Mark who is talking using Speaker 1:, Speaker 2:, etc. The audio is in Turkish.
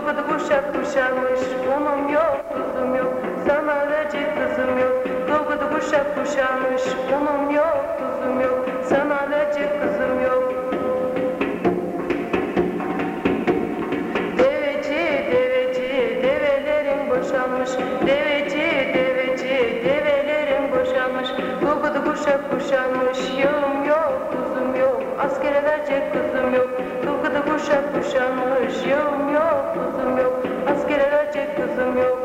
Speaker 1: Kılgıdı kuşak kuşanmış, unum yok, tuzum yok, sana verecek kızım yok. Kılgıdı kuşak kuşanmış, unum yok, tuzum yok, sana verecek kızım yok. Deveci, deveci, develerim boşanmış. Deveci, deveci, develerim boşanmış. Kılgıdı kuşak kuşanmış, yağım yok, tuzum yok, askere verecek kızım yok. Kılgıdı kuşak kuşanmış, yağım yok, tuzum yok, askere verecek kızım yok.